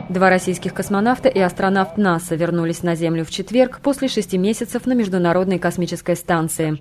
2 российских космонавта и астронавт НАСА вернулись на Землю в четверг после 6 месяцев на Международной космической станции.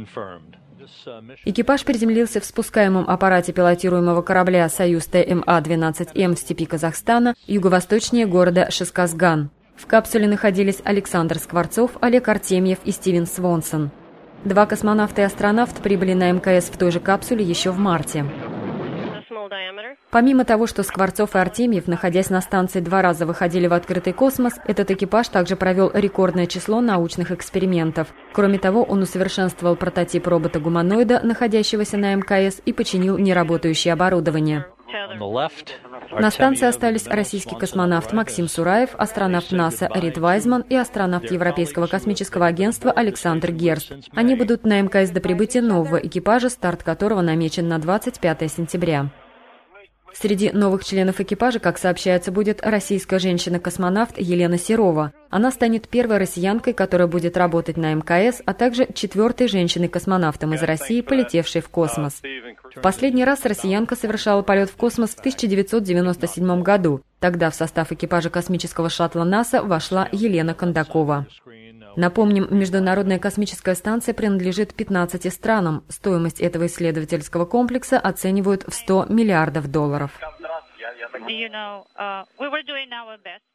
Экипаж приземлился в спускаемом аппарате пилотируемого корабля «Союз ТМА-12М» в степи Казахстана, юго-восточнее города Шисказган. В капсуле находились Александр Скворцов, Олег Артемьев и Стивен Свонсон. 2 космонавта и астронавт прибыли на МКС в той же капсуле еще в марте. Помимо того, что Скворцов и Артемьев, находясь на станции, 2 раза выходили в открытый космос, этот экипаж также провел рекордное число научных экспериментов. Кроме того, он усовершенствовал прототип робота-гуманоида, находящегося на МКС, и починил неработающее оборудование. На станции остались российский космонавт Максим Сураев, астронавт НАСА Рид Вайзман и астронавт Европейского космического агентства Александр Герст. Они будут на МКС до прибытия нового экипажа, старт которого намечен на 25 сентября. Среди новых членов экипажа, как сообщается, будет российская женщина-космонавт Елена Серова. Она станет первой россиянкой, которая будет работать на МКС, а также 4-й женщиной-космонавтом из России, полетевшей в космос. В последний раз россиянка совершала полет в космос в 1997 году. Тогда в состав экипажа космического шаттла НАСА вошла Елена Кондакова. Напомним, Международная космическая станция принадлежит 15 странам. Стоимость этого исследовательского комплекса оценивают в $100 миллиардов.